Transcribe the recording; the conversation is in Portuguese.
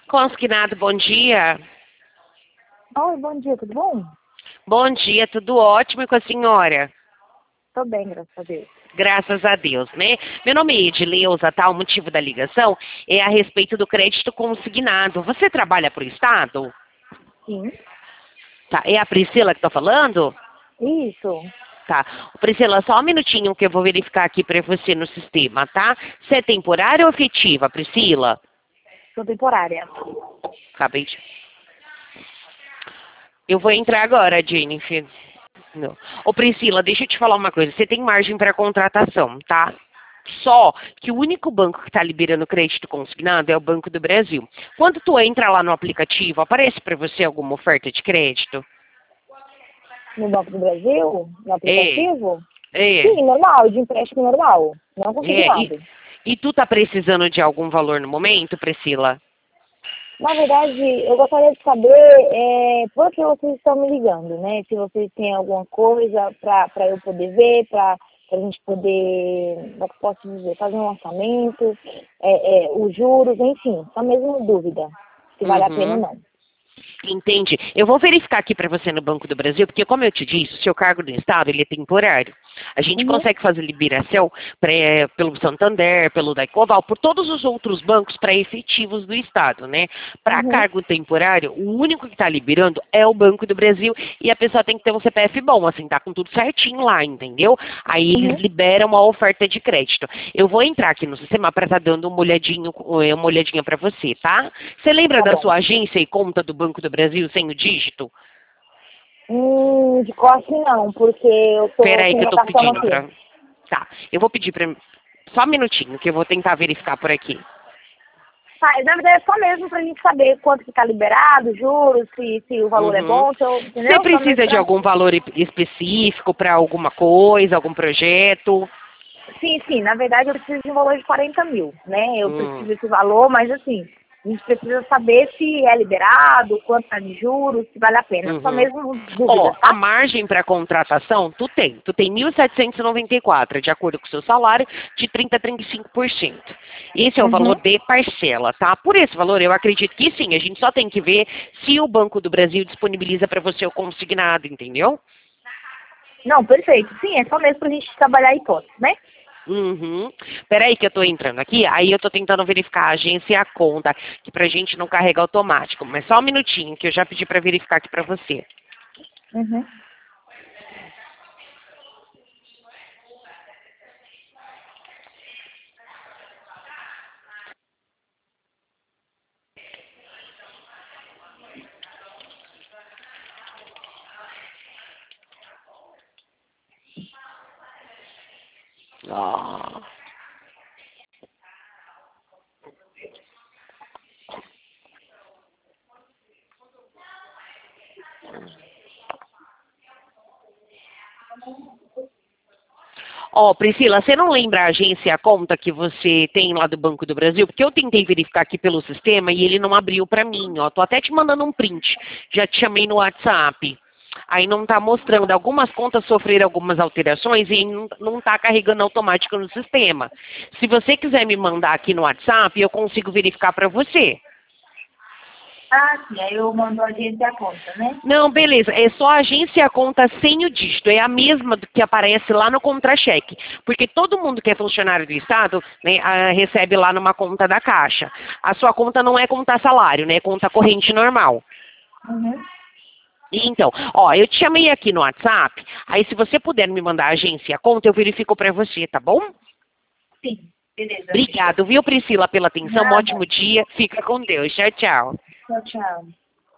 Consignado, bom dia. Oi, bom dia, tudo bom? Bom dia, tudo ótimo e com a senhora? Tô bem, graças a Deus. Graças a Deus, né? Meu nome é Edileuza, tá? O motivo da ligação é a respeito do crédito consignado. Você trabalha para o Estado? Sim. Tá, é a Priscila que tá falando? Isso. Tá. Priscila, só um minutinho que eu vou verificar aqui para você no sistema, tá? Você é temporária ou efetiva, Priscila? Sou temporária. Acabei de... Eu vou entrar agora, Jennifer. Não. Ô Priscila, deixa eu te falar uma coisa. Você tem margem para contratação, tá? Só que o único banco que está liberando crédito consignado é o Banco do Brasil. Quando tu entra lá no aplicativo, aparece para você alguma oferta de crédito? No Banco do Brasil? No É, aplicativo? é, Sim, normal, de empréstimo normal. Não é. consignado. E tu tá precisando de algum valor no momento, Priscila? Na verdade, eu gostaria de saber por que vocês estão me ligando, né? Se vocês têm alguma coisa para eu poder ver, para a gente poder, como é que eu posso dizer, fazer um orçamento, os juros, enfim, só mesmo dúvida se vale a pena ou Uhum. não. Entendi. Eu vou verificar aqui para você no Banco do Brasil, porque como eu te disse, o seu cargo no Estado ele é temporário. A gente Uhum, consegue fazer liberação pelo Santander, pelo Daicoval, por todos os outros bancos para efetivos do Estado, né? Para uhum, cargo temporário, o único que está liberando é o Banco do Brasil e a pessoa tem que ter um CPF bom, assim, tá com tudo certinho lá, entendeu? Aí eles uhum. liberam a oferta de crédito. Eu vou entrar aqui no sistema para estar dando uma olhadinha para você, tá? Você lembra Tá da bom. sua agência e conta do Banco do Brasil sem o dígito? De corte não, porque eu tô Peraí sem que eu meu tô cartão pedindo aqui. pra... Tá, eu vou pedir pra... Só um minutinho que eu vou tentar verificar por aqui. Tá, na verdade é só mesmo pra gente saber quanto que tá liberado, juros, se o valor é Uhum. bom, se eu, Você entendeu? Só mesmo precisa de pra... algum valor específico para alguma coisa, algum projeto? Sim, sim, na verdade eu preciso de um valor de 40 mil, né? Eu preciso Hum. desse valor, mas assim, a gente precisa saber se é liberado, quanto tá de juros, se vale a pena. Só Uhum. mesmo Ó, dúvidas, a tá? margem para contratação, tu tem. Tu tem 1.794, de acordo com o seu salário, de 30% a 35%. Esse é o valor Uhum. de parcela, tá? Por esse valor, eu acredito que sim. A gente só tem que ver se o Banco do Brasil disponibiliza para você o consignado, entendeu? Não, perfeito. Sim, é só mesmo pra gente trabalhar a hipótese, né? Uhum. Peraí que eu tô entrando aqui, aí eu tô tentando verificar a agência e a conta, que pra gente não carrega automático. Mas só um minutinho, que eu já pedi para verificar aqui para você. Uhum. Ah. Ó, Priscila, você não lembra a agência e a conta que você tem lá do Banco do Brasil? Porque eu tentei verificar aqui pelo sistema e ele não abriu pra mim, ó. Tô até te mandando um print. Já te chamei no WhatsApp. Aí não tá mostrando. Algumas contas sofreram algumas alterações e não tá carregando automático no sistema. Se você quiser me mandar aqui no WhatsApp, eu consigo verificar pra você. Ah, sim, aí eu mando a agência a conta, né? Não, beleza. É só a agência e a conta sem o dígito. É a mesma do que aparece lá no contra-cheque. Porque todo mundo que é funcionário do Estado, né, recebe lá numa conta da Caixa. A sua conta não é conta salário, né? É conta corrente normal. Uhum. Então, ó, eu te chamei aqui no WhatsApp. Aí se você puder me mandar a agência e a conta, eu verifico pra você, tá bom? Sim, beleza, fechou. Obrigado, viu, Priscila, pela atenção. Um Nada. ótimo dia. Fica com Deus. Tchau, tchau. Tchau, tchau.